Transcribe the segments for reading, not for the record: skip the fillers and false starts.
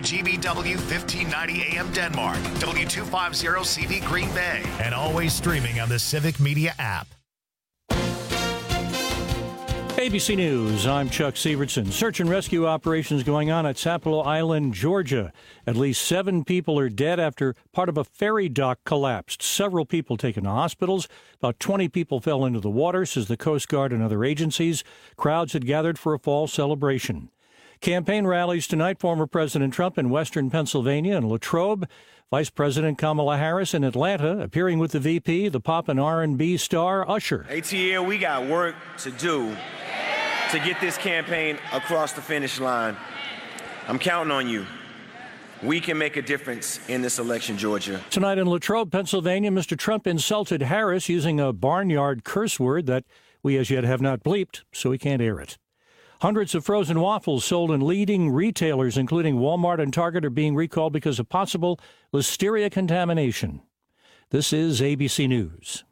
WGBW 1590 AM Denmark, W250 CV Green Bay, and always streaming on the Civic Media app. ABC News, I'm Chuck Sievertson. Search and rescue operations going on at Sapelo Island, Georgia. At least 7 people are dead after part of a ferry dock collapsed. Several people taken to hospitals. About 20 people fell into the water, says the Coast Guard and other agencies. Crowds had gathered for a fall celebration. Campaign rallies tonight. Former President Trump in western Pennsylvania and Latrobe. Vice President Kamala Harris in Atlanta, appearing with the VP, the pop and R&B star Usher. ATL, we got work to do to get this campaign across the finish line. I'm counting on you. We can make a difference in this election, Georgia. Tonight in Latrobe, Pennsylvania, Mr. Trump insulted Harris using a barnyard curse word that we as yet have not bleeped, so we can't air it. Hundreds of frozen waffles sold in leading retailers, including Walmart and Target, are being recalled because of possible listeria contamination. This is ABC News.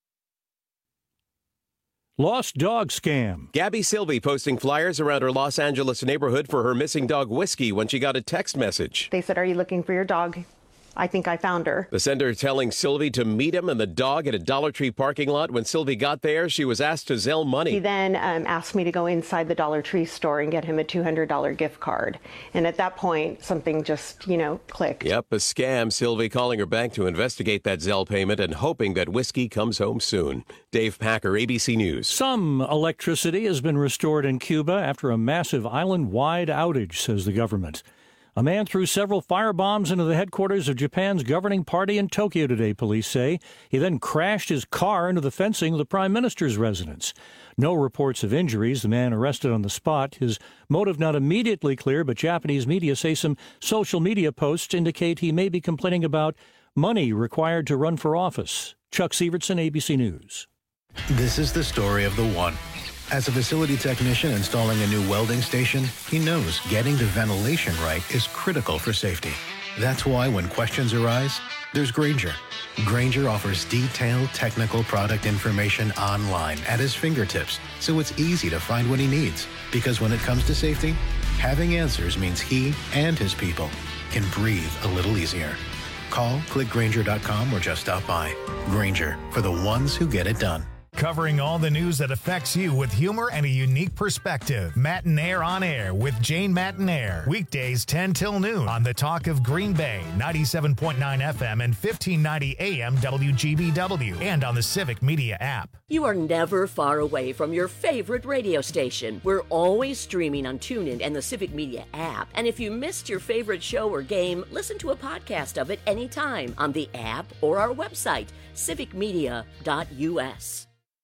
Lost dog scam. Gabby Silvey posting flyers around her Los Angeles neighborhood for her missing dog Whiskey when she got a text message. They said, "Are you looking for your dog? I think I found her." The sender telling Silvey to meet him and the dog at a Dollar Tree parking lot. When Silvey got there, she was asked to Zelle money. He then asked me to go inside the Dollar Tree store and get him a $200 gift card. And at that point, something just, clicked. Yep, a scam. Silvey calling her bank to investigate that Zelle payment and hoping that Whiskey comes home soon. Dave Packer, ABC News. Some electricity has been restored in Cuba after a massive island-wide outage, says the government. A man threw several firebombs into the headquarters of Japan's governing party in Tokyo today, police say. He then crashed his car into the fencing of the prime minister's residence. No reports of injuries. The man arrested on the spot. His motive not immediately clear, but Japanese media say some social media posts indicate he may be complaining about money required to run for office. Chuck Sievertson, ABC News. This is the story of the one. As a facility technician installing a new welding station, he knows getting the ventilation right is critical for safety. That's why when questions arise, there's Grainger. Grainger offers detailed technical product information online at his fingertips, so it's easy to find what he needs. Because when it comes to safety, having answers means he and his people can breathe a little easier. Call, click Grainger.com, or just stop by. Grainger, for the ones who get it done. Covering all the news that affects you with humor and a unique perspective. Matinaire on Air with Jane Matinaire. Weekdays 10 till noon on the Talk of Green Bay, 97.9 FM and 1590 AM WGBW, and on the Civic Media app. You are never far away from your favorite radio station. We're always streaming on TuneIn and the Civic Media app. And if you missed your favorite show or game, listen to a podcast of it anytime on the app or our website, civicmedia.us.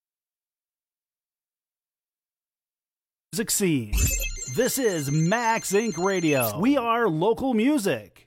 Scene. This is Max Inc. Radio. We are local music.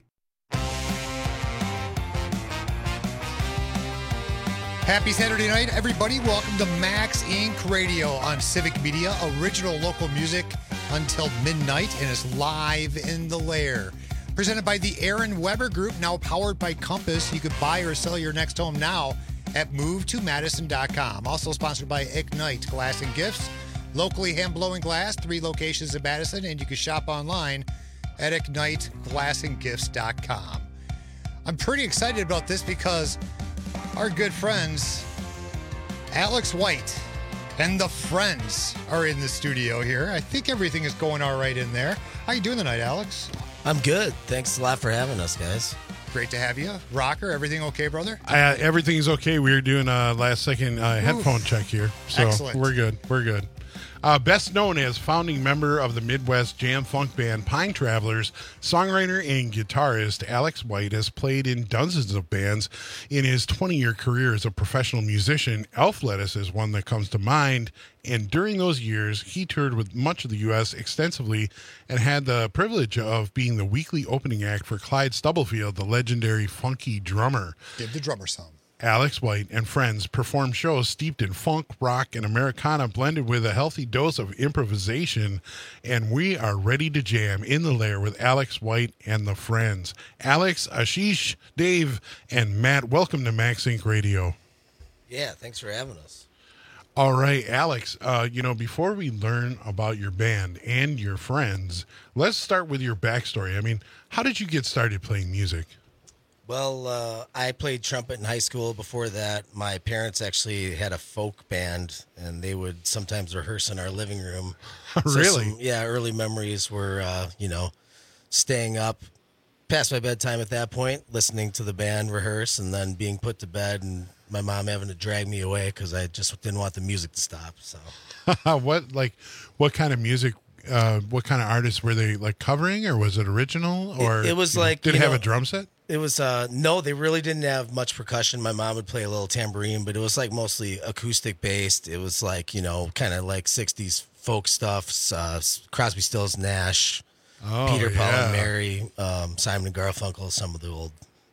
Happy Saturday night, everybody. Welcome to Max Inc. Radio on Civic Media. Original local music until midnight, and it's live in the lair. Presented by the Aaron Weber Group, now powered by Compass. You could buy or sell your next home now at movetomadison.com. Also sponsored by Ignite Glass and Gifts. Locally hand-blowing glass, 3 locations in Madison, and you can shop online at IgniteGlassandGifts.com. I'm pretty excited about this because our good friends, Alex White and the Friends, are in the studio here. I think everything is going all right in there. How you doing tonight, Alex? I'm good. Thanks a lot for having us, guys. Great to have you. Rocker, everything okay, brother? Everything's okay. We were doing a last-second headphone check here, so Excellent. We're good. We're good. Best known as founding member of the Midwest jam funk band Pine Travelers, songwriter and guitarist Alex White has played in dozens of bands in his 20-year career as a professional musician. Elf Lettuce is one that comes to mind, and during those years, he toured with much of the U.S. extensively and had the privilege of being the weekly opening act for Clyde Stubblefield, the legendary funky drummer. Give the drummer some. Alex White and friends perform shows steeped in funk, rock, and Americana blended with a healthy dose of improvisation, and we are ready to jam in the lair with Alex White and the Friends. Alex, Ashish, Dave, and Matt, welcome to Max Inc. Radio. Yeah, thanks for having us. All right, Alex, before we learn about your band and your friends, let's start with your backstory. I mean, how did you get started playing music? Well, I played trumpet in high school. Before that, my parents actually had a folk band, and they would sometimes rehearse in our living room. Really? Early memories were, staying up past my bedtime at that point, listening to the band rehearse, and then being put to bed and my mom having to drag me away because I just didn't want the music to stop. So, what kind of music? What kind of artists were they like covering, or was it original? Or it was like, did it have a drum set? It was no, they really didn't have much percussion. My mom would play a little tambourine, but it was like mostly acoustic based. It was like kind of like '60s folk stuff. Crosby, Stills, Nash, Peter, Paul and Mary, Simon and Garfunkel, some of the old,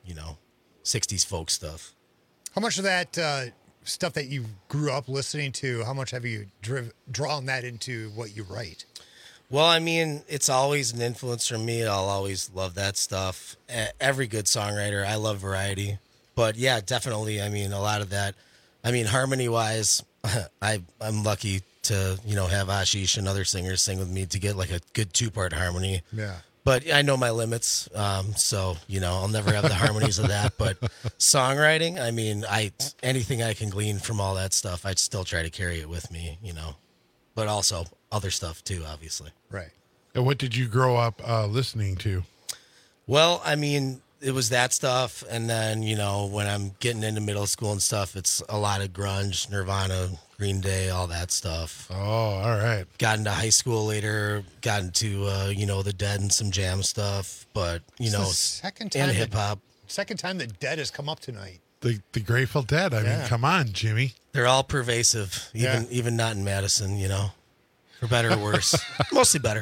'60s folk stuff. How much of that stuff that you grew up listening to, how much have you drawn that into what you write? Well, I mean, it's always an influence from me. I'll always love that stuff. Every good songwriter, I love variety. But yeah, definitely, I mean, a lot of that. I mean, harmony-wise, I'm lucky to, have Ashish and other singers sing with me to get like a good 2-part harmony. Yeah. But I know my limits, so I'll never have the harmonies of that. But songwriting, I mean, anything I can glean from all that stuff, I'd still try to carry it with me, But also other stuff too, obviously. Right. And what did you grow up listening to? Well, I mean, it was that stuff, and then when I'm getting into middle school and stuff, it's a lot of grunge, Nirvana, Green Day, all that stuff. Oh, all right. Got into high school later, got into the Dead and some jam stuff, but second time and hip hop. Second time that Dead has come up tonight. The Grateful Dead. I mean, come on, Jimmy. They're all pervasive, even not in Madison, for better or worse. Mostly better.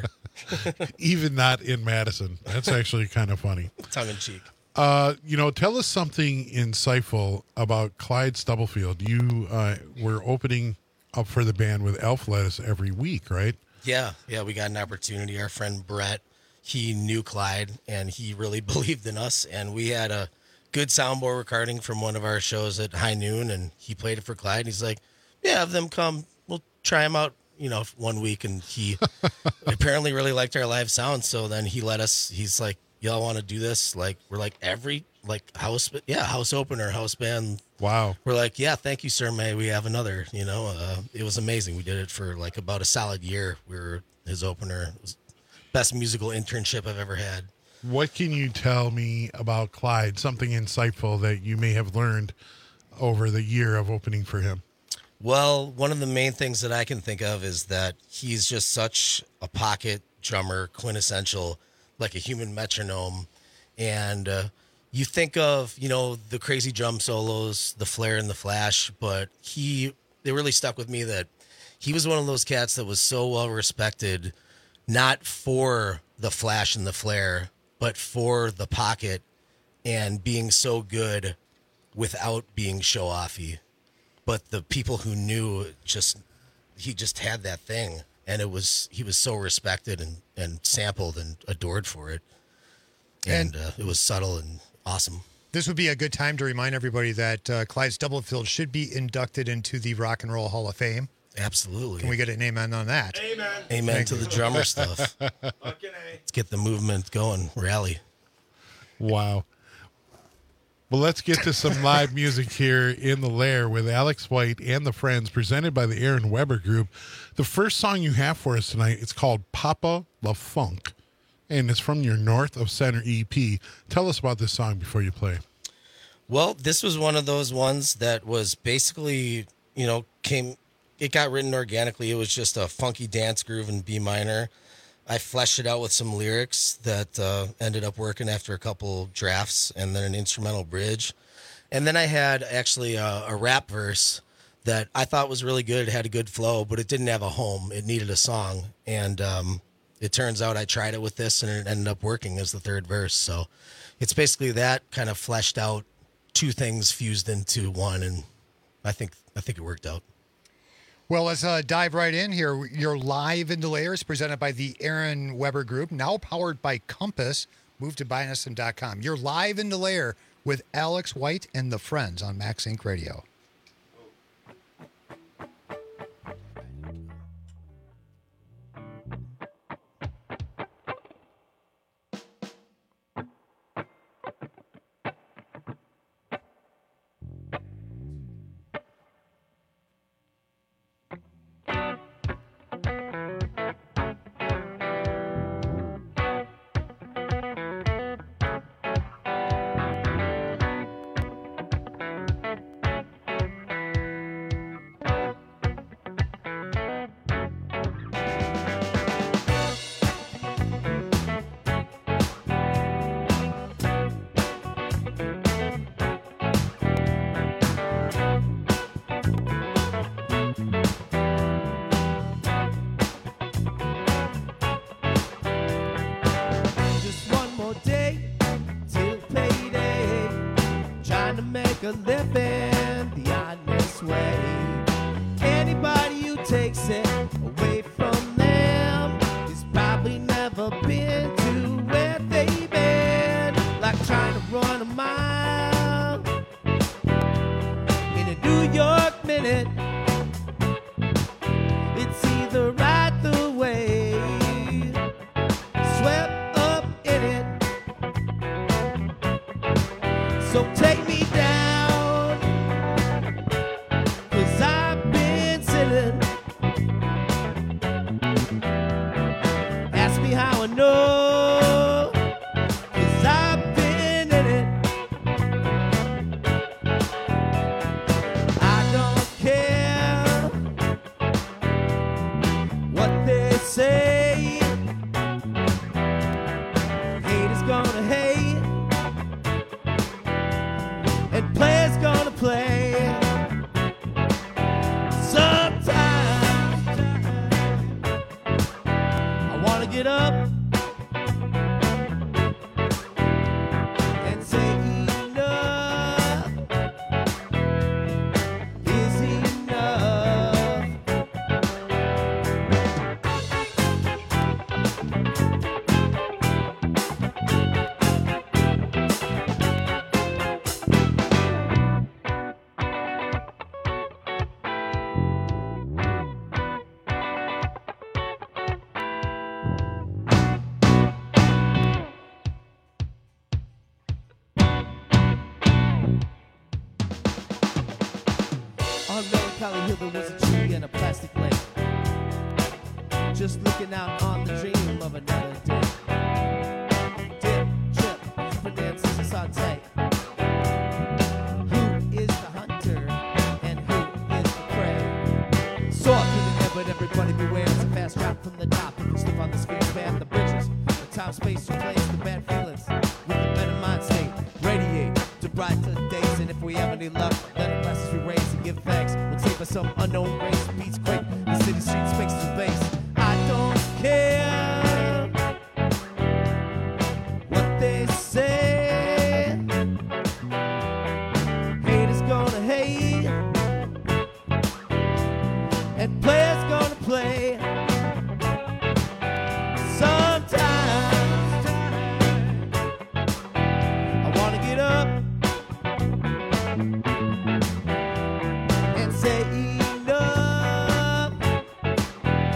Even not in Madison. That's actually kind of funny. Tongue in cheek. Tell us something insightful about Clyde Stubblefield. You were opening up for the band with Elf Lettuce every week, right? Yeah, we got an opportunity. Our friend Brett, he knew Clyde, and he really believed in us, and we had a good soundboard recording from one of our shows at High Noon, and he played it for Clyde, and he's like, yeah, have them come. We'll try them out, 1 week, and he apparently really liked our live sound, so then he let us, he's like, y'all want to do this? Like, we're like, every, house opener, house band. Wow. We're like, yeah, thank you, sir, may we have another, it was amazing. We did it for about a solid year. We were his opener. It was best musical internship I've ever had. What can you tell me about Clyde? Something insightful that you may have learned over the year of opening for him? Well, one of the main things that I can think of is that he's just such a pocket drummer, quintessential, like a human metronome. And you think of, the crazy drum solos, the flare and the flash, but they really stuck with me that he was one of those cats that was so well respected, not for the flash and the flare, but for the pocket and being so good without being show-offy. But the people who knew, he just had that thing, and he was so respected and sampled and adored for it. And it was subtle and awesome. This would be a good time to remind everybody that Clyde Stubblefield should be inducted into the Rock and Roll Hall of Fame. Absolutely. Can we get an amen on that? Amen to the drummer stuff. Let's get the movement going. Rally. Wow. Well, let's get to some live music here in the Lair with Alex White and the Friends, presented by the Aaron Weber Group. The first song you have for us tonight, it's called Papa La Funk, and it's from your North of Center EP. Tell us about this song before you play. Well, this was one of those ones that was basically, it got written organically. It was just a funky dance groove in B minor. I fleshed it out with some lyrics that ended up working after a couple drafts, and then an instrumental bridge. And then I had actually a rap verse that I thought was really good. It had a good flow, but it didn't have a home. It needed a song. And it turns out I tried it with this, and it ended up working as the third verse. So it's basically that kind of fleshed out, two things fused into one, and I think it worked out. Well, let's dive right in here. You're live in the Lair is presented by the Aaron Weber Group, now powered by Compass. Move to buynism.com. You're live in the Lair with Alex White and the Friends on Max Inc. Radio. trying to make a living the honest way. Anybody who takes it away from them has probably never been to where they've been. Like trying to run a mile in a New York minute. It's either right the way, swept up in it. So take me down, 'cause I've been sitting. Ask me how I know, 'cause I've been in it. I don't care what they say. Hate is gonna hate, and play's gonna play. Sometimes I wanna get up and say enough is enough. On Melancholy Hill there was a tree and a plastic lake, just looking out on the dream of another day. Dip, chip, Fernandez and saute. Who is the hunter and who is the prey? Soar through the air, but everybody beware. It's a fast drop from the top. If you slip on the screen, span the bridges. The time, space, replace the bad feelings with a better mind state. Radiate to brighter days, and if we have any luck, let our glasses we raise and give thanks. We'll save us some unknown race. Beats quick, the city streets makes the base. I don't care what they say. Hate is gonna hate, and players gonna play. Sometimes I wanna get up and say enough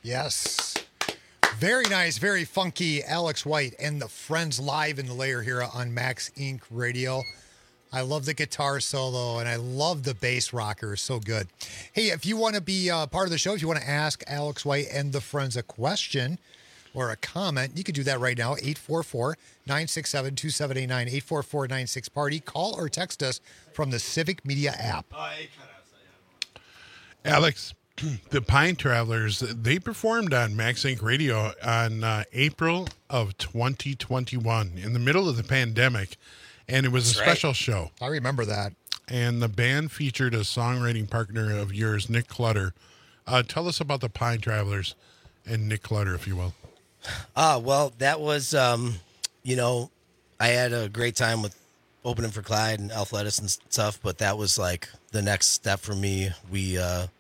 Yes. Very nice, very funky Alex White and the Friends live in the layer here on Max Inc. Radio. I love the guitar solo, and I love the bass rocker. So good. Hey, if you want to be part of the show, if you want to ask Alex White and the Friends a question or a comment, you can do that right now, 844-967-2789, 844-96-PARTY. Call or text us from the Civic Media app. Alex, the Pine Travelers, they performed on Max Inc. Radio on April of 2021 in the middle of the pandemic, and it was a special show. I remember that. And the band featured a songwriting partner of yours, Nick Clutter. Tell us about the Pine Travelers and Nick Clutter, if you will. Well, that was, you know, I had a great time with opening for Clyde and Alf Lettuce and stuff, but that was like the next step for me. We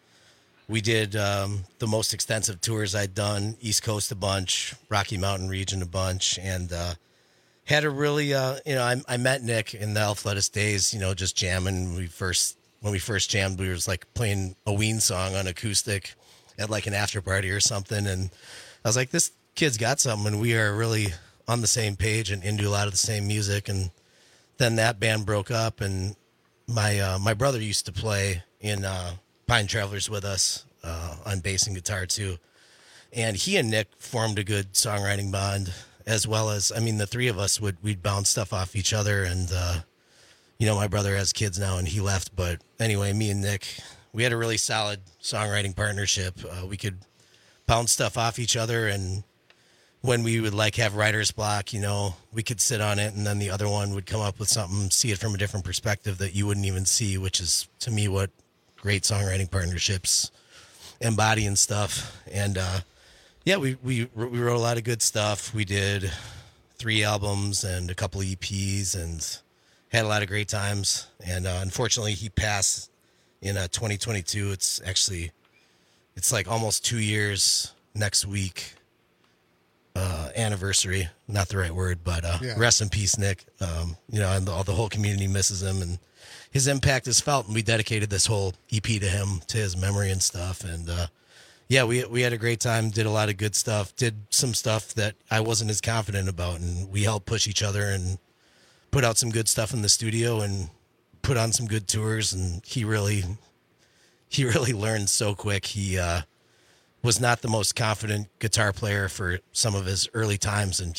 did the most extensive tours I'd done, East Coast a bunch, Rocky Mountain region a bunch, and had a really, you know, I met Nick in the Alf Lettuce days, you know, just jamming. When we first jammed, we was like playing a Ween song on acoustic at like an after party or something, and I was like, this kid's got something, and we are really on the same page and into a lot of the same music. And then that band broke up, and my brother used to play in Pine Travelers with us on bass and guitar too, and he and Nick formed a good songwriting bond, as well as, I mean, the three of us we'd bounce stuff off each other. And you know, my brother has kids now and he left, but anyway, me and Nick, we had a really solid songwriting partnership. We could bounce stuff off each other, and when we would like have writer's block, you know, we could sit on it, and then the other one would come up with something, see it from a different perspective that you wouldn't even see, which is to me what great songwriting partnerships embody and stuff. And yeah, we wrote a lot of good stuff. We did 3 albums and a couple of EPs and had a lot of great times. And unfortunately, he passed in 2022. It's like almost 2 years next week. Anniversary, not the right word, but rest in peace, Nick. You know, and the whole community misses him, and his impact is felt, and we dedicated this whole EP to him, to his memory and stuff. And yeah, we had a great time, did a lot of good stuff, did some stuff that I wasn't as confident about, and we helped push each other and put out some good stuff in the studio and put on some good tours. And he really learned so quick. He was not the most confident guitar player for some of his early times, and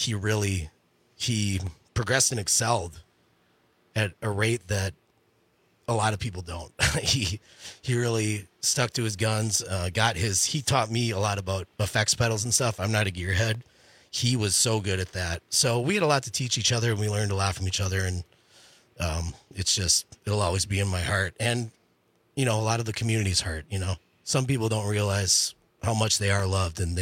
he progressed and excelled at a rate that a lot of people don't. He really stuck to his guns, he taught me a lot about effects pedals and stuff. I'm not a gearhead. He was so good at that. So we had a lot to teach each other, and we learned a lot from each other, and it'll always be in my heart. And, you know, a lot of the community's heart, you know. Some people don't realize how much they are loved, and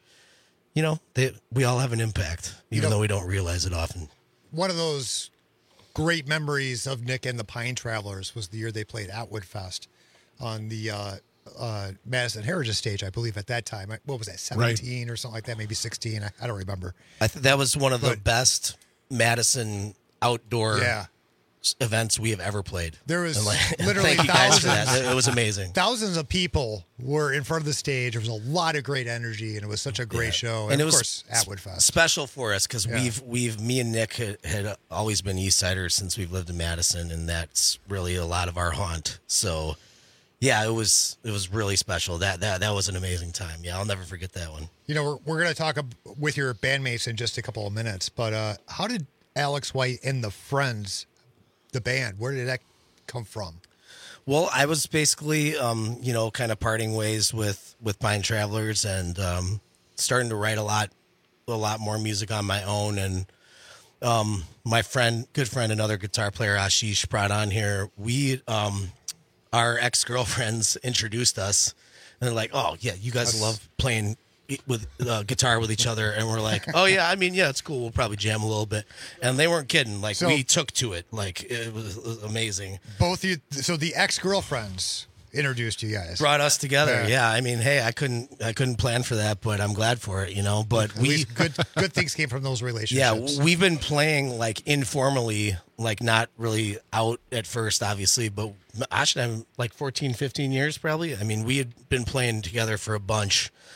we all have an impact, even though we don't realize it often. One of those great memories of Nick and the Pine Travelers was the year they played Atwood Fest on the Madison Heritage stage, I believe, at that time. What was that, 17 or something like that, maybe 16? I don't remember. That was one of the best Madison outdoor events we have ever played. There was literally thank you guys for that. It was amazing. Thousands of people were in front of the stage. There was a lot of great energy, and it was such a great show. And of course, Atwood Fest. Special for us because me and Nick had always been East Siders since we've lived in Madison, and that's really a lot of our haunt. So yeah, it was really special. That was an amazing time. Yeah, I'll never forget that one. You know, we're going to talk with your bandmates in just a couple of minutes, but how did Alex White and the Friends, the band, where did that come from? Well, I was basically, kind of parting ways with Pine Travelers and starting to write a lot more music on my own. And my good friend, another guitar player, Ashish, brought on here. Our ex-girlfriends introduced us, and they're like, "Oh yeah, you guys love playing with guitar with each other," and we're like, "Oh yeah, I mean, yeah, it's cool. We'll probably jam a little bit." And they weren't kidding. Like, we took to it. Like, it was amazing. So the ex-girlfriends introduced you guys, brought us together. Yeah, I mean, hey, I couldn't plan for that, but I'm glad for it. You know, but at least good things came from those relationships. Yeah, we've been playing like informally, like not really out at first, obviously, but Ash and I, like 14, 15 years probably. I mean, we had been playing together for a bunch.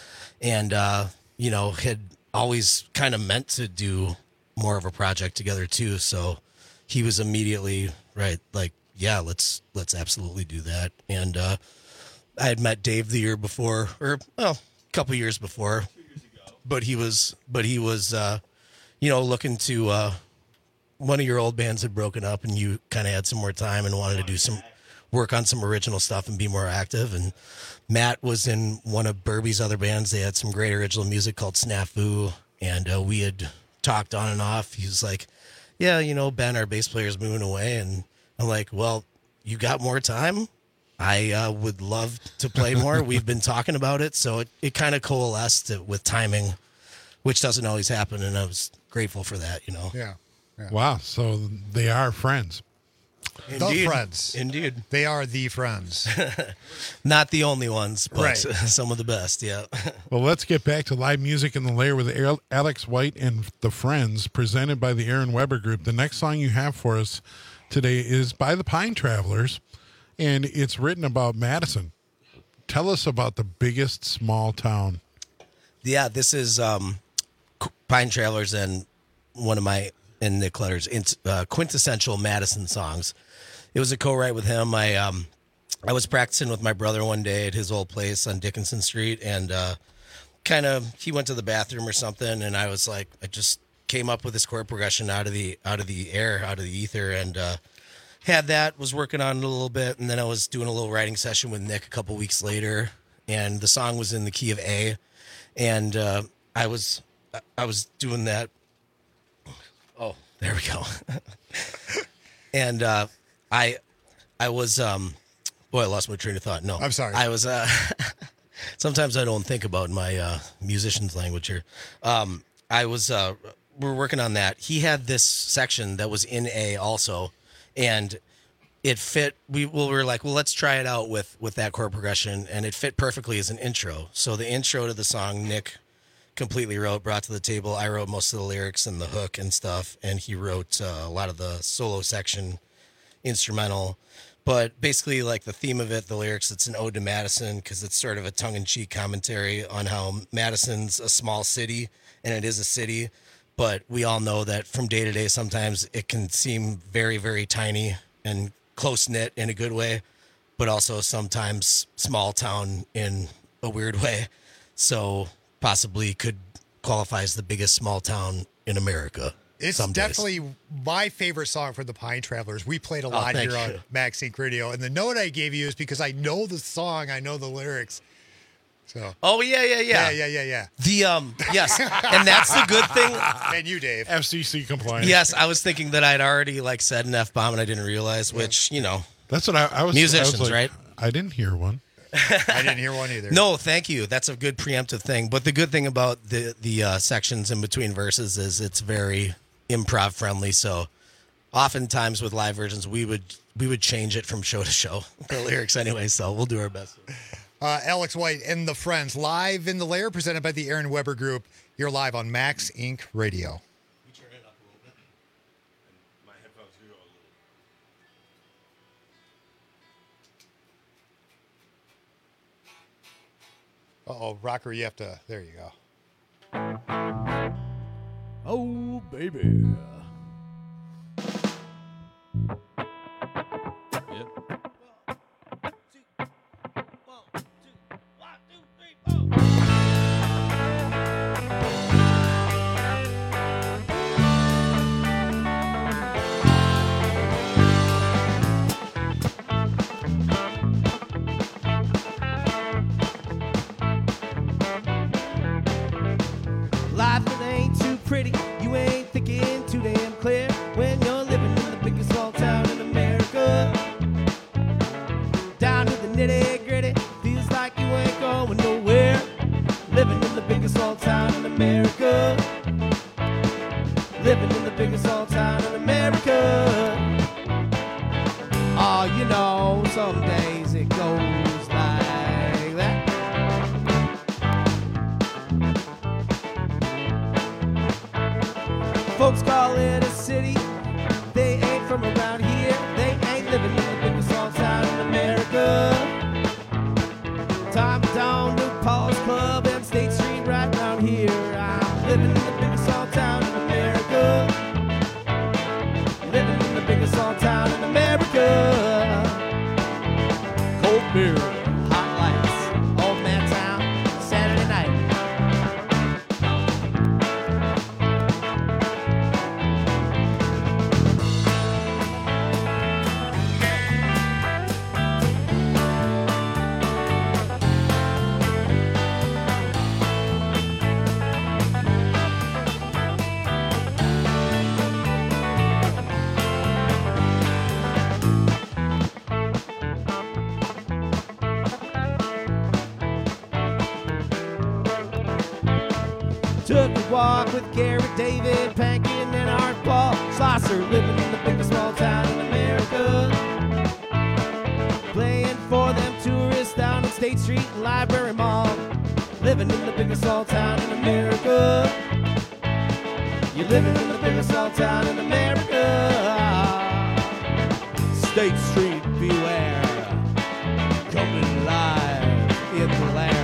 and had always kind of meant to do more of a project together too. So he was immediately right, like, yeah, let's absolutely do that. And I had met Dave the year before, or a couple years before, but he was looking to one of your old bands had broken up, and you kind of had some more time and wanted to do some work on some original stuff and be more active. And Matt was in one of Burby's other bands. They had some great original music called Snafu, and we had talked on and off. He was like, yeah, Ben, our bass player, is moving away. And I'm like, well, you got more time? I would love to play more. We've been talking about it. So it kind of coalesced with timing, which doesn't always happen. And I was grateful for that, Yeah. Wow. So they are friends. Indeed. The friends. Indeed. They are the friends. Not the only ones, but right. Some of the best, yeah. Well, let's get back to live music in the Lair with Alex White and the Friends, presented by the Aaron Weber Group. The next song you have for us today is by the Pine Travelers, and it's written about Madison. Tell us about the biggest small town. Yeah, this is Pine Travelers and one of my, and Nick Clutter's quintessential Madison songs. It was a co-write with him. I was practicing with my brother one day at his old place on Dickinson Street, and he went to the bathroom or something, and I was like, I just came up with this chord progression out of the air, out of the ether, and had that, was working on it a little bit, and then I was doing a little writing session with Nick a couple weeks later, and the song was in the key of A, and I was doing that. Oh, there we go. And I was boy, I lost my train of thought. No, I'm sorry. I was sometimes I don't think about my musician's language here. We're working on that. He had this section that was in A also, and it fit. We were like, well, let's try it out with that chord progression, and it fit perfectly as an intro. So the intro to the song, Nick completely brought to the table. I wrote most of the lyrics and the hook and stuff, and he wrote a lot of the solo section, instrumental. But basically, like the theme of it, the lyrics, it's an ode to Madison, because it's sort of a tongue-in-cheek commentary on how Madison's a small city, and it is a city, but we all know that from day to day, sometimes it can seem very, very tiny and close-knit in a good way, but also sometimes small town in a weird way. So possibly could qualify as the biggest small town in America. It's definitely my favorite song from the Pine Travelers. We played a lot here on Max Inc. Radio, and the note I gave you is because I know the song, I know the lyrics. So. Oh yeah. The yes, and that's the good thing. And you, Dave, FCC compliant. Yes, I was thinking that I'd already said an F-bomb and I didn't realize, which that's what I was. Musicians, I was like, right? I didn't hear one. I didn't hear one either. No, thank you. That's a good preemptive thing. But the good thing about the sections in between verses is it's very improv friendly. So oftentimes with live versions, we would change it from show to show, the lyrics anyway. So we'll do our best. Alex White and the Friends, live in the Lair, presented by the Aaron Weber Group. You're live on Max Inc. Radio. You turn it up a little bit, and my headphones do a little. Uh-oh, rocker, you have to... There you go. Oh, baby. Life it ain't too pretty, you ain't thinking too damn clear when you're living in the biggest small town in America. Down to the nitty gritty, feels like you ain't going nowhere. Living in the biggest small town in America. Living in the biggest small town in America. Oh, you know, some days it goes like that. Folks call it a city, they ain't from around here. They ain't living in the biggest small town in America. Time down to Paul's Club and State Street Took a walk with Garrett, David, Pankin, and Art Paul Slosser, living in the biggest small town in America. Playing for them tourists down on State Street and Library Mall. Living in the biggest small town in America. You're living in the biggest small town in America. State Street, beware. Coming live in the lair.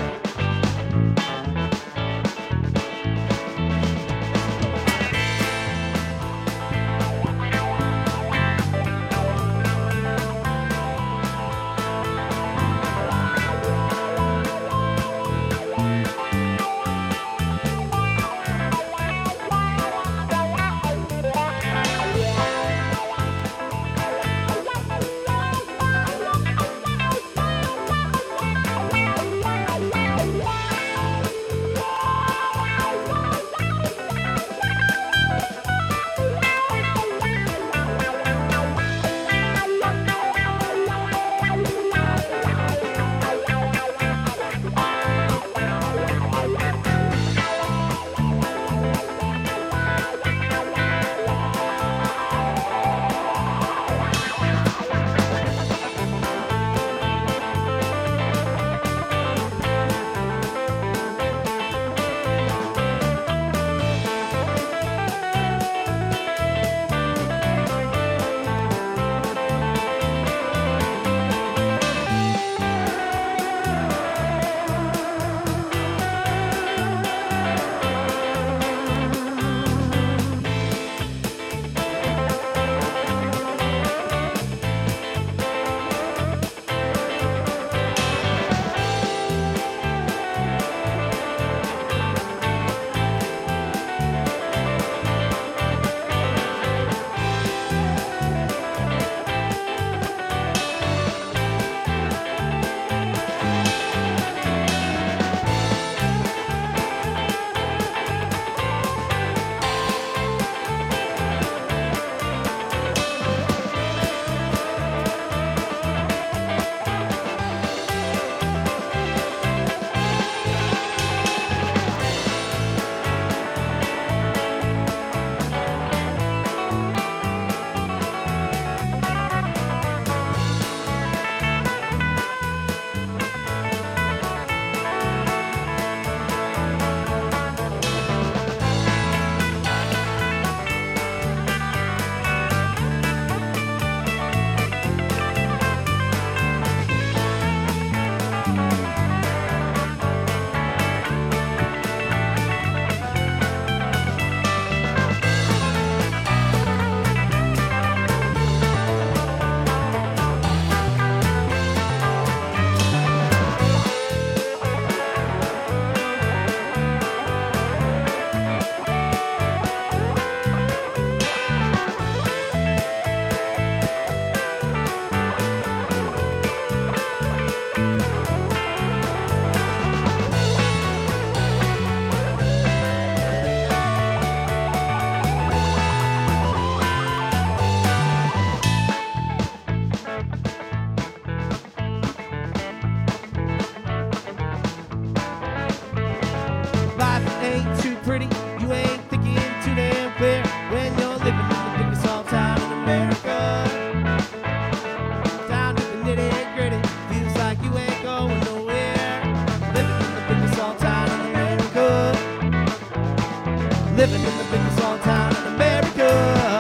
living in the biggest small town in America.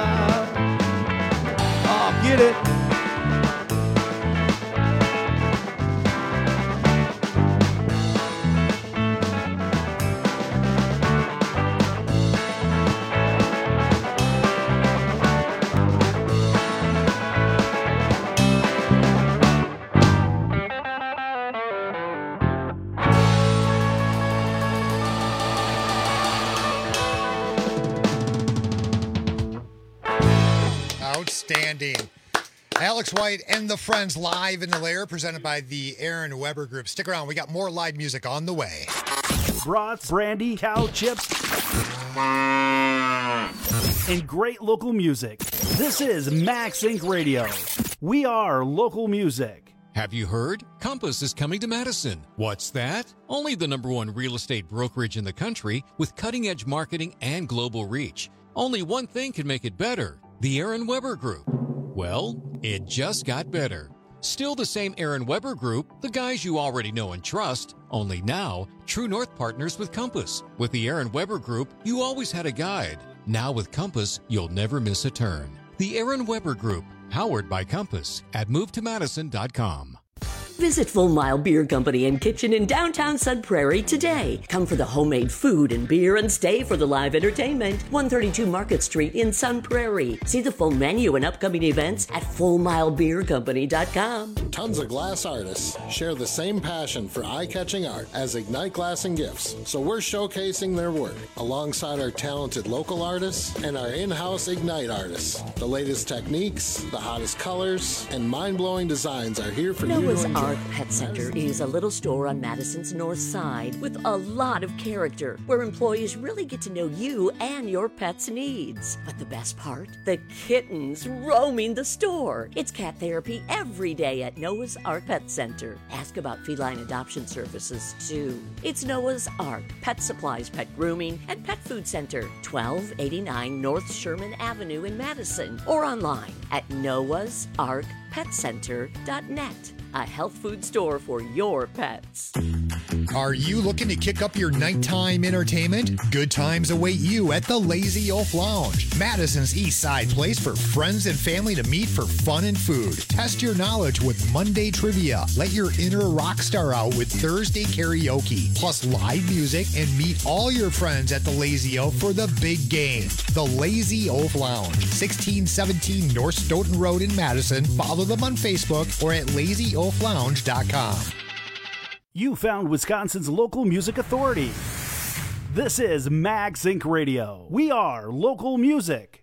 Oh, get it. Outstanding. Alex White and the Friends live in the Lair, presented by the Aaron Weber Group. Stick around. We got more live music on the way. Brats, brandy, cow chips, and great local music. This is Max Inc. Radio. We are local music. Have you heard? Compass is coming to Madison. What's that? Only the #1 real estate brokerage in the country with cutting-edge marketing and global reach. Only one thing can make it better: the Aaron Weber Group. Well, it just got better. Still the same Aaron Weber Group, the guys you already know and trust, only now, True North partners with Compass. With the Aaron Weber Group, you always had a guide. Now with Compass, you'll never miss a turn. The Aaron Weber Group, powered by Compass at movetomadison.com. Visit Full Mile Beer Company and Kitchen in downtown Sun Prairie today. Come for the homemade food and beer and stay for the live entertainment. 132 Market Street in Sun Prairie. See the full menu and upcoming events at FullMileBeerCompany.com. Tons of glass artists share the same passion for eye-catching art as Ignite Glass and Gifts, so we're showcasing their work alongside our talented local artists and our in-house Ignite artists. The latest techniques, the hottest colors, and mind-blowing designs are here for you to enjoy. Ark Pet Center is a little store on Madison's north side with a lot of character where employees really get to know you and your pet's needs. But the best part? The kittens roaming the store. It's cat therapy every day at Noah's Ark Pet Center. Ask about feline adoption services too. It's Noah's Ark Pet Supplies, Pet Grooming, and Pet Food Center, 1289 North Sherman Avenue in Madison, or online at noahsarkpetcenter.net. A health food store for your pets. Are you looking to kick up your nighttime entertainment? Good times await you at the Lazy Oaf Lounge, Madison's East Side place for friends and family to meet for fun and food. Test your knowledge with Monday trivia. Let your inner rock star out with Thursday karaoke, plus live music, and meet all your friends at the Lazy Oaf for the big game. The Lazy Oaf Lounge, 1617 North Stoughton Road in Madison. Follow them on Facebook or at LazyOafLounge.com. You found Wisconsin's local music authority. This is Max Inc. Radio. We are local music.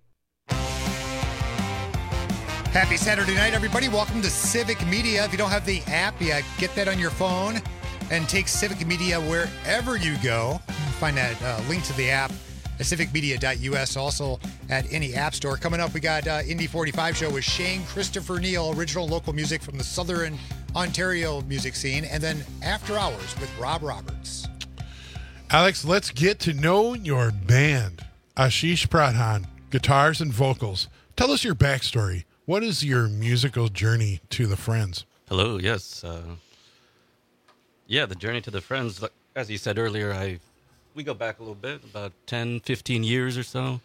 Happy Saturday night, everybody. Welcome to Civic Media. If you don't have the app, get that on your phone and take Civic Media wherever you go. Find that link to the app at civicmedia.us, also at any app store. Coming up, we got Indy 45 show with Shane Christopher Neal, original local music from the Southern Ontario music scene, and then After Hours with Rob Roberts. Alex, let's get to know your band. Ashish Pradhan, guitars and vocals. Tell us your backstory. What is your musical journey to the Friends? Hello, yes. The journey to the Friends, as you said earlier, we go back a little bit, about 10, 15 years or so.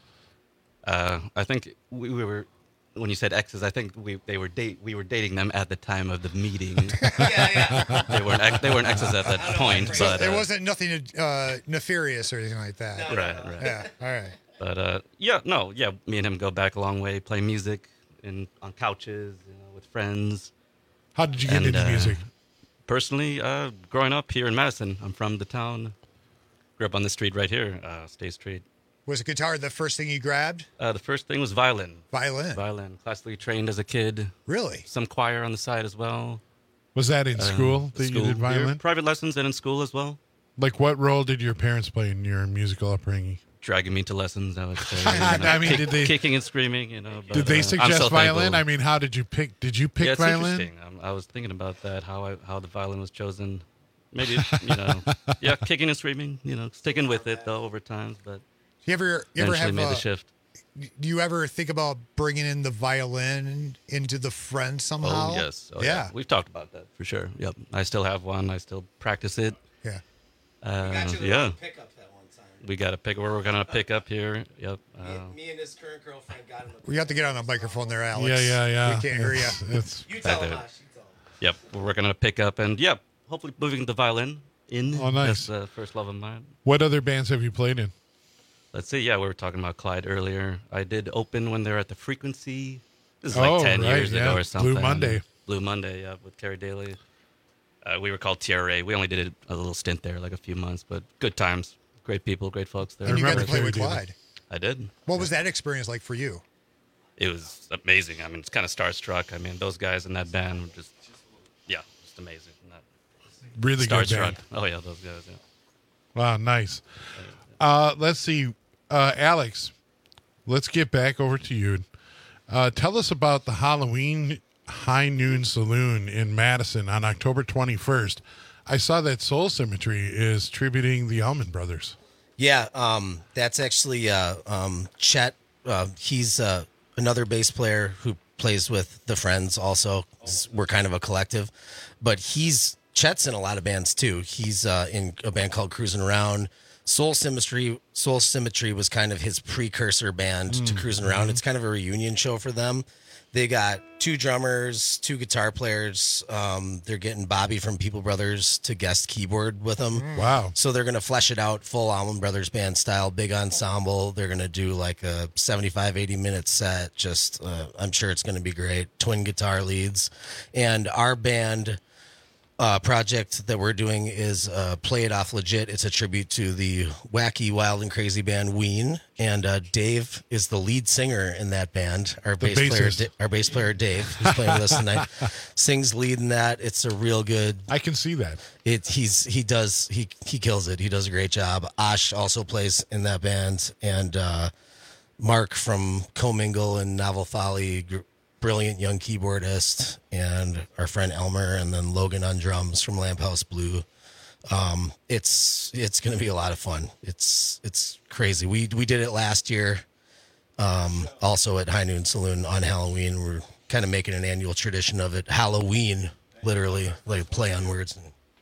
I think we were, when you said exes, I think we were dating them at the time of the meeting. Yeah. They weren't exes at that point. So but there wasn't nothing nefarious or anything like that. Right. Yeah, all right. But me and him go back a long way, play music on couches, with friends. How did you get into music? Personally, growing up here in Madison, I'm from the town. Grew up on the street right here, State Street. Was guitar the first thing you grabbed? The first thing was violin. Violin. Classically trained as a kid. Really? Some choir on the side as well. Was that in school that you did violin? Private lessons and in school as well. Like, what role did your parents play in your musical upbringing? Dragging me to lessons, I would say. Did they kicking and screaming? But, did they suggest violin? I mean, how did you pick? Did you pick it's violin? Interesting. I was thinking about that. How the violin was chosen. Maybe kicking and screaming. Sticking with it though over time. But you ever have made the shift? Do you ever think about bringing in the violin into the Friends somehow? Oh yes. Yeah. We've talked about that for sure. Yep. I still have one. I still practice it. Yeah. Pickup that one time. We got a pick. We're gonna pick up here. Yep. Me and his current girlfriend got him. We have to get on the microphone there, Alex. Yeah. We can't hear you. You tell him. Yep. We're working on a pickup, and hopefully moving the violin in. Oh, nice. That's the first love of mine. What other bands have you played in? Let's see. Yeah, we were talking about Clyde earlier. I did open when they were at the Frequency. This is like 10 years ago or something. Blue Monday, with Terry Daly. We were called TRA. We only did a little stint there, like a few months, but good times. Great people, great folks there. And you got to play with Clyde. I did. What was that experience like for you? It was amazing. I mean, it's kind of starstruck. I mean, those guys in that band were just amazing. Really good band. Oh, yeah, those guys, yeah. Wow, nice. Let's see. Alex, let's get back over to you. Tell us about the Halloween High Noon Saloon in Madison on October 21st. I saw that Soul Symmetry is tributing the Allman Brothers. Yeah, that's actually Chet. He's another bass player who plays with the Friends also. We're kind of a collective. But Chet's in a lot of bands too. He's in a band called Cruising Around. Soul Symmetry was kind of his precursor band to Cruising Around. It's kind of a reunion show for them. They got 2 drummers, 2 guitar players. They're getting Bobby from People Brothers to guest keyboard with them. Wow. So they're going to flesh it out full Allman Brothers band style, big ensemble. They're going to do like a 75, 80-minute set. Just, I'm sure it's going to be great. Twin guitar leads. And our band project that we're doing is Play It Off Legit. It's a tribute to the wacky, wild, and crazy band Ween. And Dave is the lead singer in that band. Our bass player Dave, who's playing with us tonight, sings lead in that. It's a real good. I can see that. He kills it. He does a great job. Ash also plays in that band, and Mark from Commingle and Novel Folly. Brilliant young keyboardist, and our friend Elmer, and then Logan on drums from Lamp House Blue. It's going to be a lot of fun. It's crazy. We did it last year, also at High Noon Saloon on Halloween. We're kind of making an annual tradition of it. Halloween, literally, like play on words.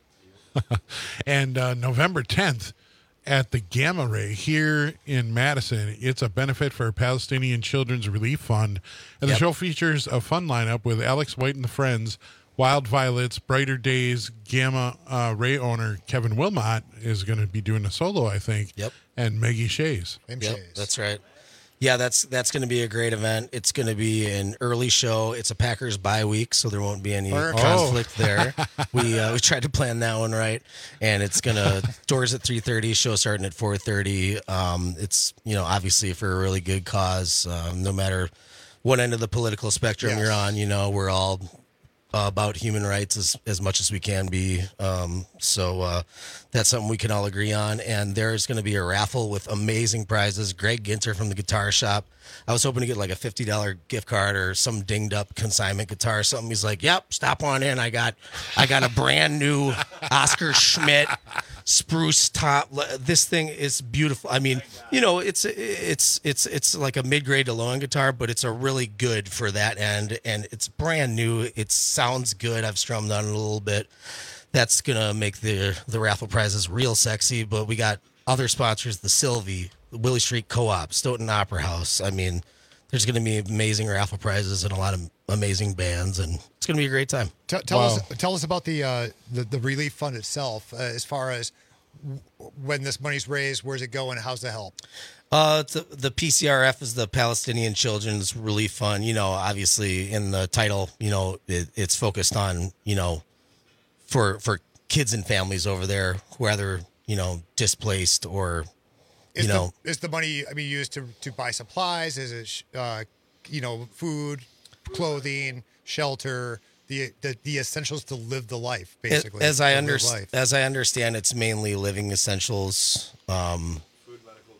And November 10th at the Gamma Ray here in Madison. It's a benefit for Palestinian Children's Relief Fund. And the show features a fun lineup with Alex White and the Friends, Wild Violets, Brighter Days. Gamma Ray owner Kevin Wilmot is going to be doing a solo, I think. Yep. And Maggie Shays. That's right. Yeah, that's going to be a great event. It's going to be an early show. It's a Packers bye week, so there won't be any conflict there. We tried to plan that one right, and it's going to doors at 3:30, show starting at 4:30. It's obviously for a really good cause. No matter what end of the political spectrum you're on, we're all about human rights as much as we can be. So that's something we can all agree on. And there's going to be a raffle with amazing prizes. Greg Ginter from the Guitar Shop. I was hoping to get like a $50 gift card or some dinged up consignment guitar or something. He's like, "Yep, stop on in. I got a brand new Oscar Schmidt spruce top. This thing is beautiful. I mean, it's like a mid-grade to low-end guitar, but it's a really good for that end, and it's brand new. It sounds good. I've strummed on it a little bit. That's gonna make the raffle prizes real sexy. But we got other sponsors: the Sylvie, the Willie Street Co-op, Stoughton Opera House. I mean, there's going to be amazing raffle prizes and a lot of amazing bands, and it's going to be a great time. Tell us about the relief fund itself, as far as when this money's raised, where's it going, how's the help? The PCRF is the Palestinian Children's Relief Fund. Obviously in the title, it's focused on, for kids and families over there, whether, displaced or, Is the money used to buy supplies? Is it food, clothing, shelter, the essentials to live the life, basically? As I understand, it's mainly living essentials. Food, medical,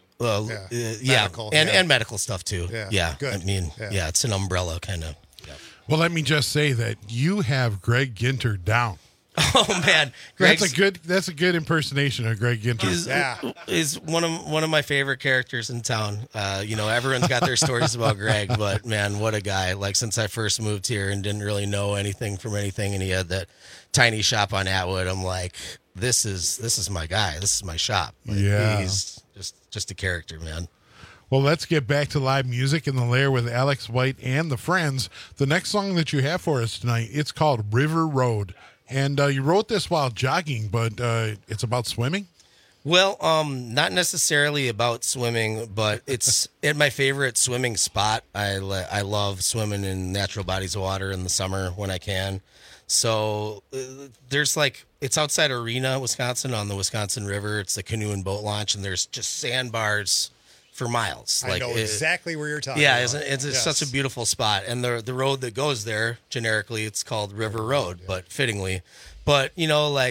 clothing. And medical stuff too. Yeah. Good. It's an umbrella kind of. Yeah. Well, let me just say that you have Greg Ginter down. Oh man, that's a good impersonation of Greg Ginter. Is one of my favorite characters in town. Everyone's got their stories about Greg, but man, what a guy! Like, since I first moved here and didn't really know anything from anything, and he had that tiny shop on Atwood, I'm like, this is my guy. This is my shop. Like, he's just a character, man. Well, let's get back to live music in the Lair with Alex White and the Friends. The next song that you have for us tonight, it's called River Road. And you wrote this while jogging, but it's about swimming? Well, not necessarily about swimming, but it's at my favorite swimming spot. I love swimming in natural bodies of water in the summer when I can. So there's it's outside Arena, Wisconsin, on the Wisconsin River. It's the canoe and boat launch, and there's just sandbars for miles. I know exactly where you're talking about. It's such a beautiful spot. And the road that goes there, generically, it's called River Road, but fittingly. But, when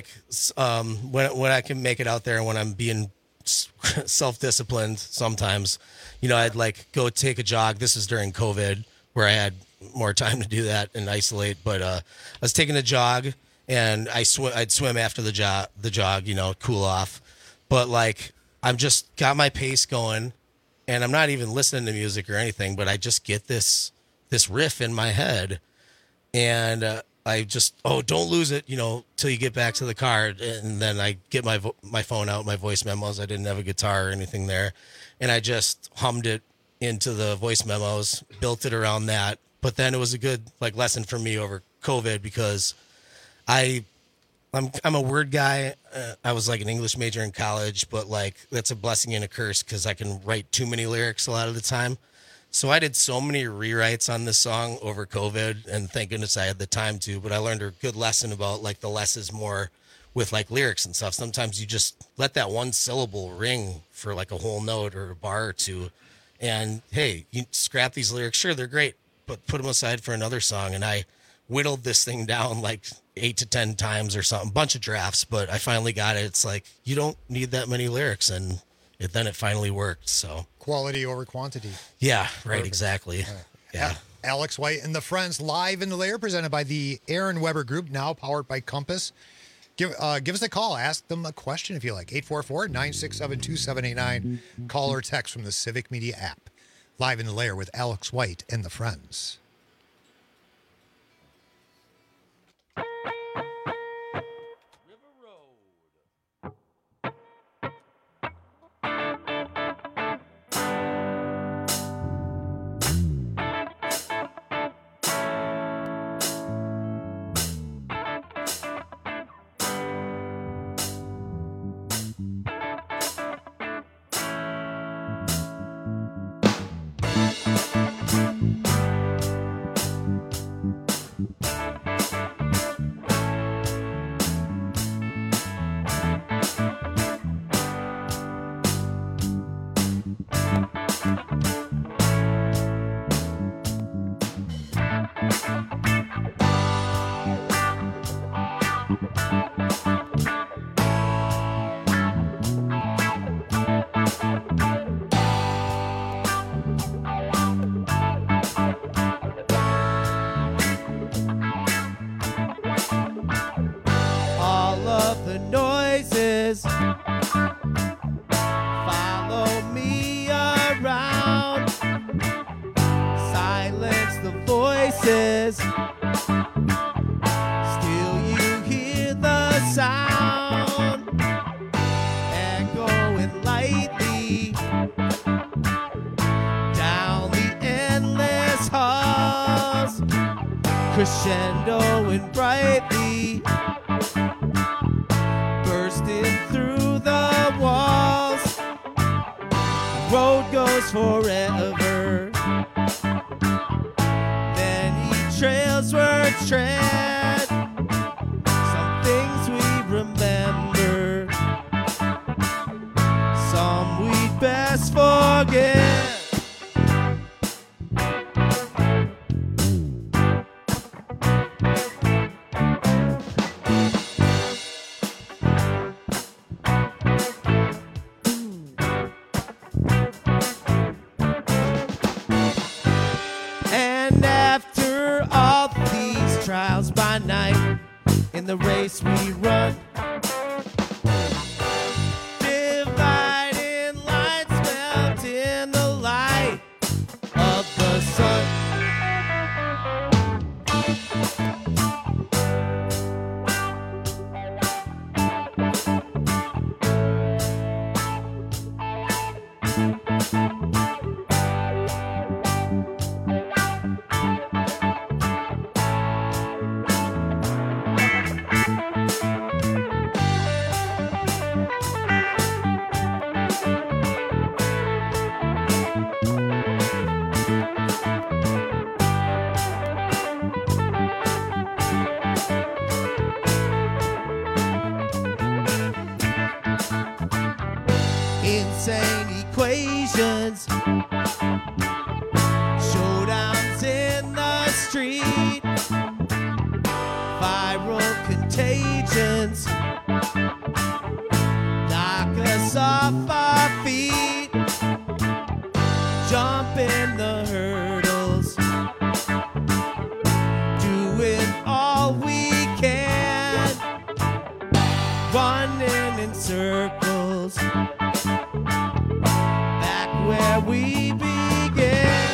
I can make it out there and when I'm being self-disciplined sometimes, I'd go take a jog. This is during COVID, where I had more time to do that and isolate. But I was taking a jog, and I'd swim after the jog, you know, cool off. But like, I'm just got my pace going, and I'm not even listening to music or anything, but I just get this riff in my head, and I just, don't lose it, you know, till you get back to the car. And then I get my phone out, my voice memos. I didn't have a guitar or anything there, and I just hummed it into the voice memos, built it around that. But then it was a good like lesson for me over COVID, because I'm a word guy. I was like an English major in college, but like that's a blessing and a curse, because I can write too many lyrics a lot of the time. So I did so many rewrites on this song over COVID, and thank goodness I had the time to. But I learned a good lesson about like the less is more with like lyrics and stuff. Sometimes you just let that one syllable ring for like a whole note or a bar or two. And hey, you scrap these lyrics. Sure, they're great, but put them aside for another song. And I whittled this thing down like 8 to 10 times or something, bunch of drafts, but I finally got it. It's like, you don't need that many lyrics, and then it finally worked. So quality over quantity. Yeah, right. Exactly. Yeah. Alex White and the Friends live in the Lair, presented by the Aaron Weber Group, now powered by Compass. Give us a call. Ask them a question if you like. 844-967-2789. Call or text from the Civic Media app. Live in the Lair with Alex White and the Friends. Crescendoing brightly, bursting through the walls. Road goes forever, many trails were tread. Some things we remember, some we'd best forget. In the race we run, dividing lines melt in the light of the sun. Insane equations, showdowns in the street, viral contagions knock us off our feet, jumping the hurdles, circles back where we began.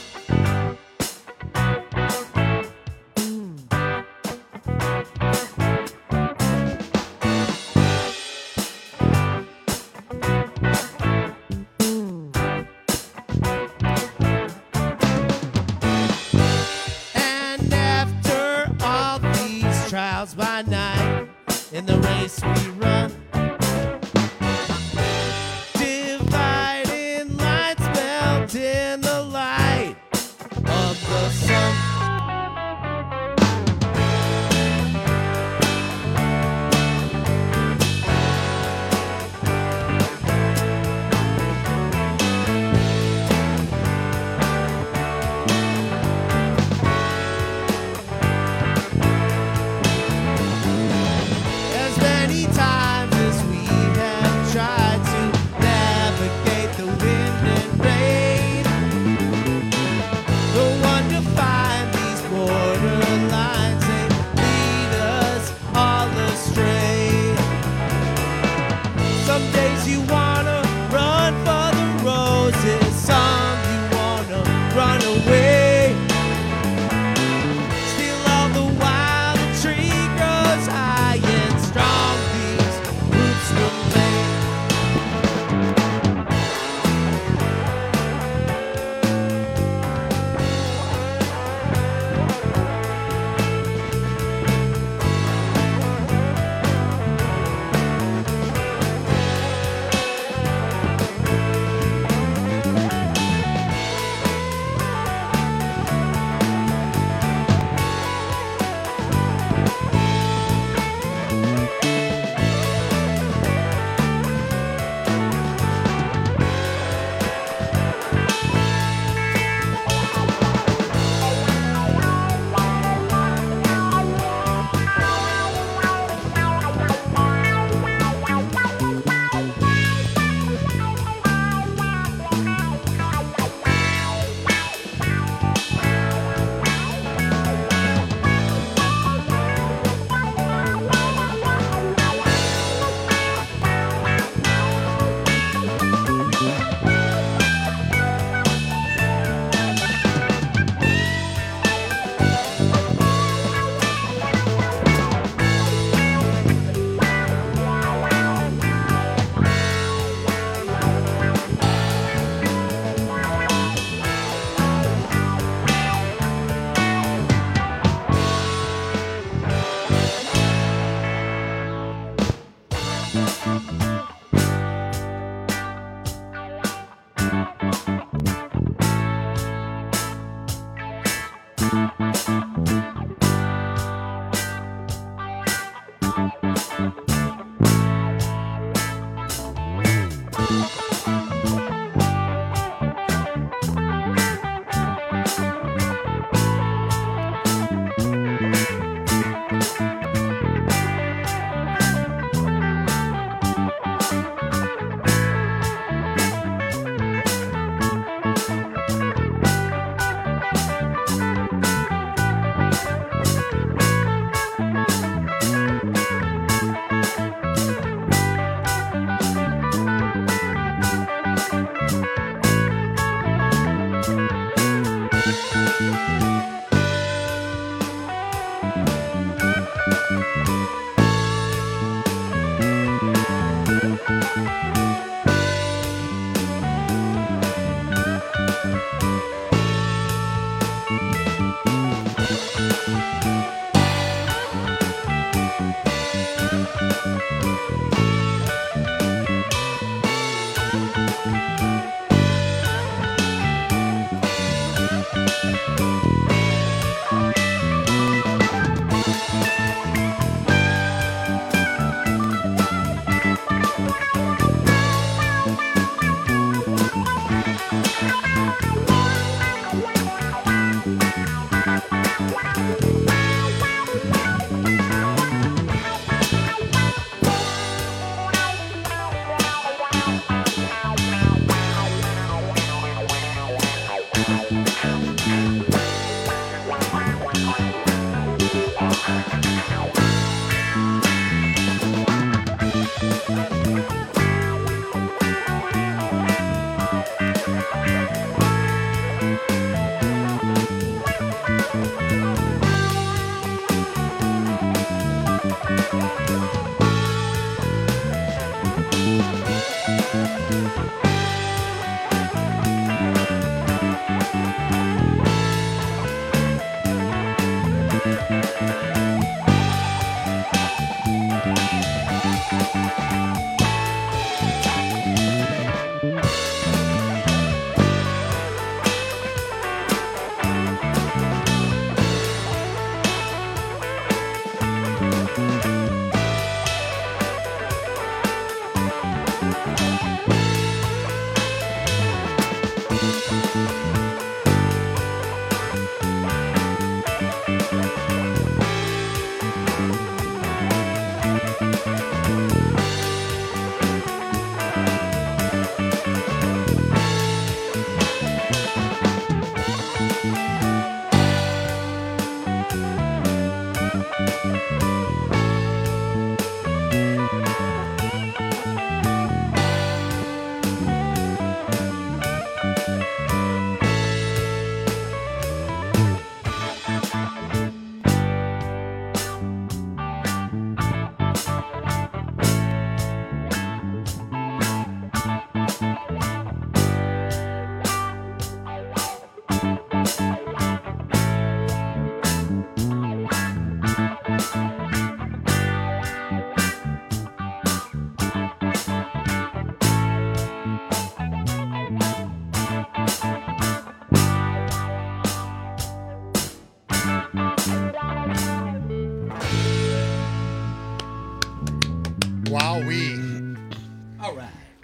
And after all these trials by night, in the race we run, dividing lines melt in the light of the sun. As many times as we have tried to navigate the wind and rain, the one to find these borderlines, they lead us all astray. Some days you wanna run for the roses, some you wanna run away. Still all the while the tree grows high and strong, these roots remain.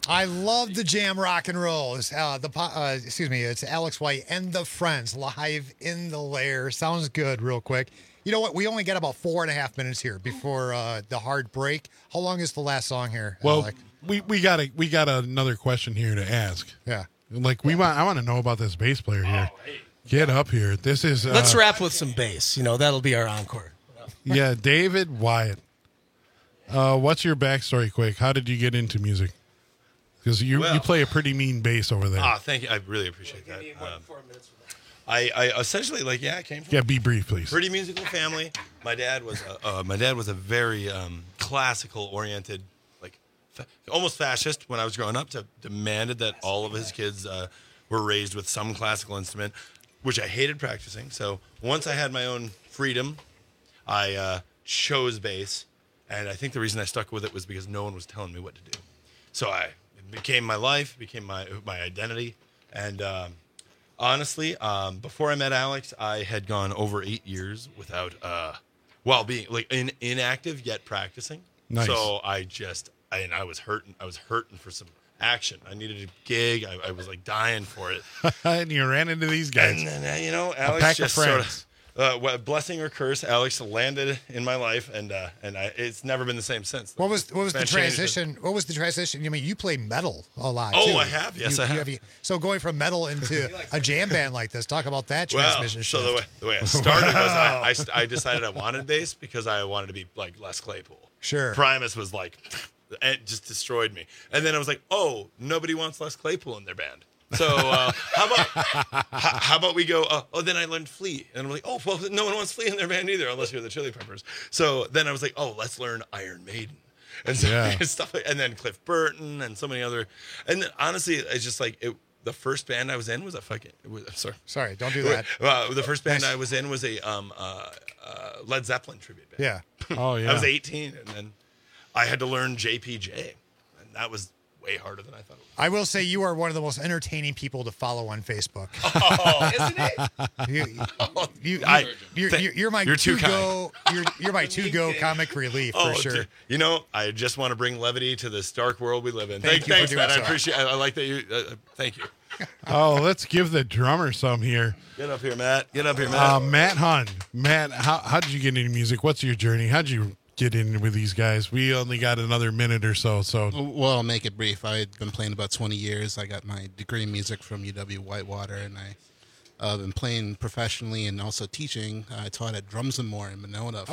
I love the jam rock and roll. It's, it's Alex White and the Friends live in the lair. Sounds good real quick. You know what? We only got about 4.5 minutes here before the hard break. How long is the last song here, Well, Alec? we got another question here to ask. Yeah. Like I want to know about this bass player here. Get up here. This is Let's wrap with some bass. That'll be our encore. Yeah, David Wyatt. What's your backstory quick? How did you get into music? Because you play a pretty mean bass over there. Thank you. I really appreciate that. I essentially I came from be brief, please. Pretty musical family. My dad was a very classical oriented, almost fascist when I was growing up. Demanded that all of his kids were raised with some classical instrument, which I hated practicing. So once I had my own freedom, I chose bass, and I think the reason I stuck with it was because no one was telling me what to do. So it became my life, became my identity, and honestly, before I met Alex, I had gone over 8 years without, being inactive yet practicing. Nice. So I was hurting. I was hurting for some action. I needed a gig. I was dying for it. And you ran into these guys. And then, Alex just sort of, blessing or curse, Alex landed in my life, and it's never been the same since. What was the transition? What was the transition? I mean, you play metal a lot. Oh, too. I have. Yes, I have. So going from metal into a jam band like this, talk about that transmission. So the way I started was I decided I wanted bass because I wanted to be like Les Claypool. Sure. Primus was it just destroyed me. And then I was like, oh, nobody wants Les Claypool in their band. So how about we go? Then I learned Flea, and I'm like, oh, well, no one wants Flea in their band either, unless you're the Chili Peppers. So then I was like, oh, let's learn Iron Maiden, and so, stuff and then Cliff Burton and so many other. And then, honestly, it's just the first band I was in was Sorry, don't do that. The first band I was in was a Led Zeppelin tribute band. Yeah. Oh yeah. I was 18, and then I had to learn JPJ, and that was way harder than I thought it was. I will say you are one of the most entertaining people to follow on Facebook. Oh, isn't it? You're my you're my to-go comic relief for sure. I just want to bring levity to this dark world we live in. Thanks, Matt. so. I appreciate. I like that you. Thank you. Oh, let's give the drummer some here. Get up here, Matt. Matt Hun. Matt, how did you get into music? What's your journey? How'd you get in with these guys? We only got another minute or so. Well, I'll make it brief. I've been playing about 20 years. I got my degree in music from UW Whitewater, and I've been playing professionally and also teaching. I taught at Drums and More in Monona.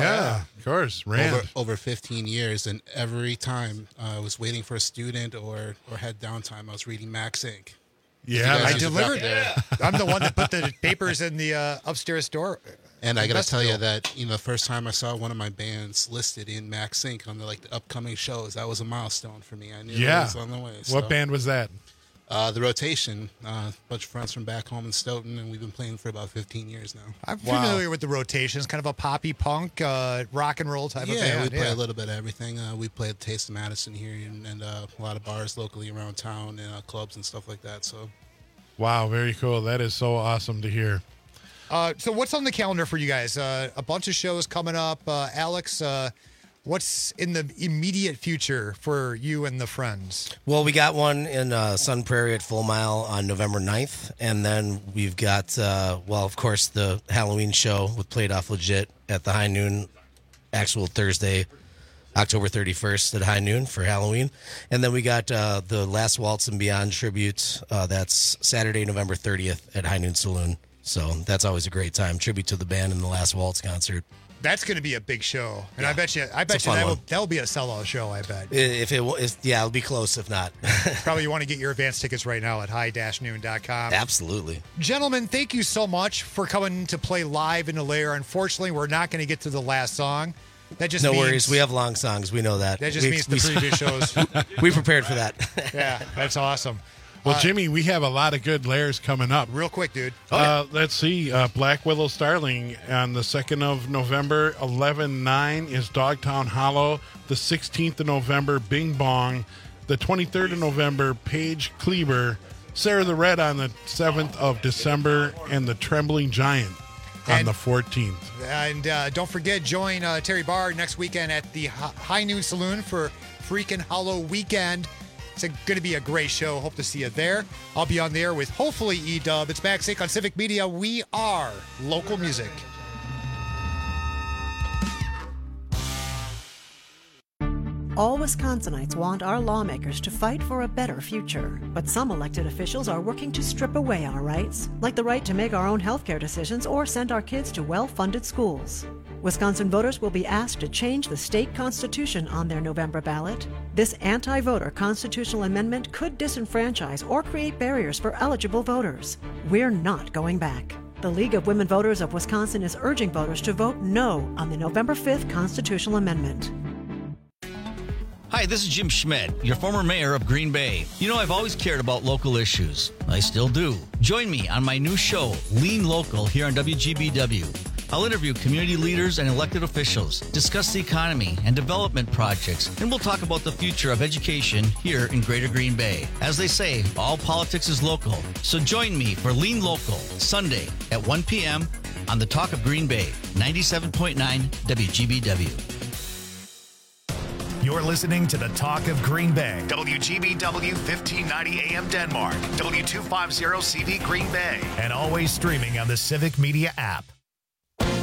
Of course. Over 15 years, and every time I was waiting for a student or had downtime, I was reading Max Inc. Yeah, I delivered. I'm the one that put the papers in the upstairs door. And I got to tell you that, the first time I saw one of my bands listed in Max Inc. on the upcoming shows, that was a milestone for me. I knew it was on the way. What band was that? The Rotation, a bunch of friends from back home in Stoughton, and we've been playing for about 15 years now. I'm familiar with the Rotations, kind of a poppy punk, rock and roll type of band. Yeah, we play a little bit of everything. We play at Taste of Madison here and a lot of bars locally around town and clubs and stuff like that. So, wow, very cool. That is so awesome to hear. So what's on the calendar for you guys? A bunch of shows coming up. Alex, what's in the immediate future for you and the Friends? Well, we got one in Sun Prairie at Full Mile on November 9th. And then we've got, of course, the Halloween show with Played Off Legit at the High Noon, actual Thursday, October 31st at High Noon for Halloween. And then we got the Last Waltz and Beyond tribute. That's Saturday, November 30th at High Noon Saloon. So that's always a great time. Tribute to the band in the Last Waltz concert. That's going to be a big show, and I bet you that will be a sellout show. I bet. It'll be close if not. Probably you want to get your advance tickets right now at high-noon.com. Absolutely, gentlemen. Thank you so much for coming to play live in the lair. Unfortunately, we're not going to get to the last song. That just no means, worries. We have long songs. We know that. That just means the previous shows. We prepared for that. Yeah, that's awesome. Well, Jimmy, we have a lot of good lairs coming up. Real quick, dude. Let's see. Black Willow Starling on the 2nd of November, 11/9 is Dogtown Hollow. The 16th of November, Bing Bong. The 23rd of November, Paige Kleber. Sarah the Red on the 7th of December, and the Trembling Giant on the 14th. And don't forget, join Terry Barr next weekend at the High Noon Saloon for Freakin' Hollow Weekend. It's going to be a great show. Hope to see you there. I'll be on there with hopefully E-Dub. It's Max Inc. on Civic Media. We are local music. All Wisconsinites want our lawmakers to fight for a better future, but some elected officials are working to strip away our rights, like the right to make our own healthcare decisions or send our kids to well-funded schools. Wisconsin voters will be asked to change the state constitution on their November ballot. This anti-voter constitutional amendment could disenfranchise or create barriers for eligible voters. We're not going back. The League of Women Voters of Wisconsin is urging voters to vote no on the November 5th constitutional amendment. Hi, this is Jim Schmidt, your former mayor of Green Bay. You know, I've always cared about local issues. I still do. Join me on my new show, Lean Local, here on WGBW. I'll interview community leaders and elected officials, discuss the economy and development projects, and we'll talk about the future of education here in Greater Green Bay. As they say, all politics is local. So join me for Lean Local, Sunday at 1 p.m. on the Talk of Green Bay, 97.9 WGBW. You're listening to the Talk of Green Bay. WGBW 1590 AM Denmark. W250 CD Green Bay. And always streaming on the Civic Media app.